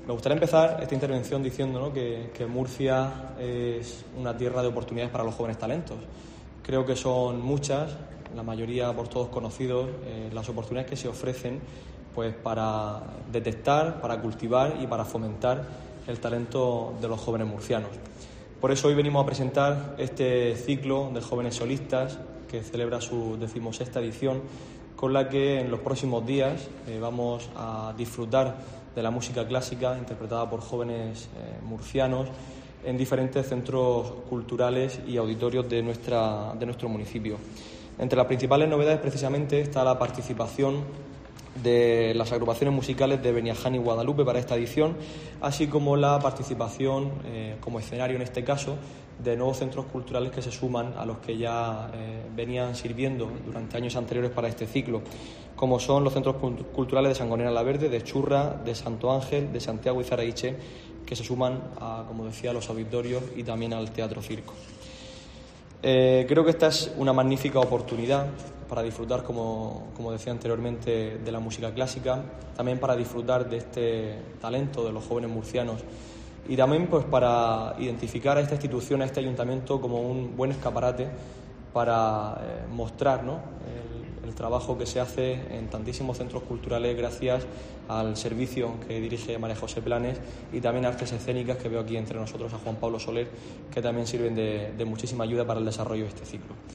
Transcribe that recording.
Me gustaría empezar esta intervención diciendo, ¿no?, que Murcia es una tierra de oportunidades para los jóvenes talentos. Creo que son muchas, la mayoría por todos conocidos, las oportunidades que se ofrecen pues para detectar, para cultivar y para fomentar el talento de los jóvenes murcianos. Por eso hoy venimos a presentar este ciclo de jóvenes solistas que celebra su 16ª edición, con la que en los próximos días vamos a disfrutar de la música clásica interpretada por jóvenes murcianos en diferentes centros culturales y auditorios de nuestro municipio. Entre las principales novedades precisamente está la participación de las agrupaciones musicales de Beniaján y Guadalupe para esta edición, así como la participación como escenario en este caso de nuevos centros culturales que se suman a los que ya venían sirviendo durante años anteriores para este ciclo, como son los centros culturales de Sangonera la Verde, de Churra, de Santo Ángel, de Santiago y Zaraiche, que se suman a, como decía, los auditorios y también al Teatro Circo. Creo que esta es una magnífica oportunidad para disfrutar, como decía anteriormente, de la música clásica, también para disfrutar de este talento de los jóvenes murcianos y también pues para identificar a esta institución, a este ayuntamiento, como un buen escaparate para mostrar, ¿no?, el trabajo que se hace en tantísimos centros culturales gracias al servicio que dirige María José Planes y también a artes escénicas, que veo aquí entre nosotros a Juan Pablo Soler, que también sirven de muchísima ayuda para el desarrollo de este ciclo.